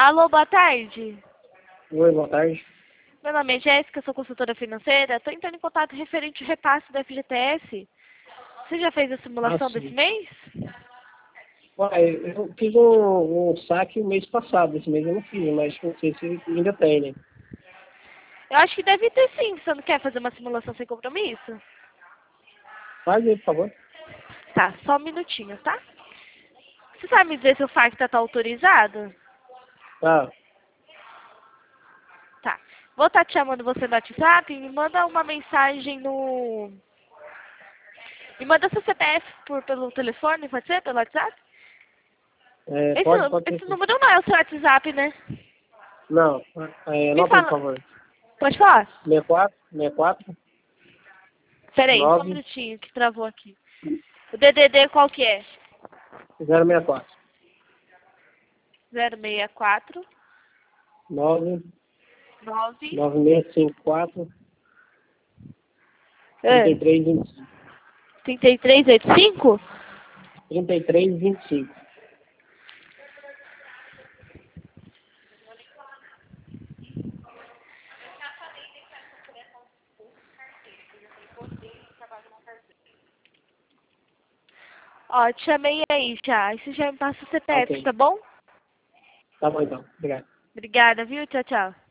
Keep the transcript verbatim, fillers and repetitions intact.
Alô, boa tarde. Oi, boa tarde. Meu nome é Jéssica, sou consultora financeira. Estou entrando em contato referente ao repasse do F G T S. Você já fez a Ah, simulação desse sim. mês? Uai, eu fiz um, um saque o mês passado, esse mês eu não fiz, mas não sei se ainda tem, né? Eu acho que deve ter sim. Você não quer fazer uma simulação sem compromisso? Faz aí, por favor. Tá, só um minutinho, tá? Você sabe me dizer se o F A C está autorizado? Tá, Tá. Vou estar te chamando você no WhatsApp e me manda uma mensagem no... Me manda seu C P F por, pelo telefone, pode ser? Pelo WhatsApp? é, Esse, pode, pode ser esse sim. número não é o seu WhatsApp, né? Não, é, Me anota aí, por fala. favor. Pode falar? sessenta e quatro, sessenta e quatro, Peraí, só um nove, minutinho que travou aqui. O D D D qual que é? zero seis quatro, zero seis quatro nove, nove nove seis cinco quatro, trinta é, e três, vinte e cinco. trinta e três oitenta e cinco? trinta e três, vinte e cinco. Ó, te chamei aí já. Aí você já me passa o Tá C P F, ok. tá bom? Tá bom então. Obrigado. Obrigada, viu? Tchau, tchau.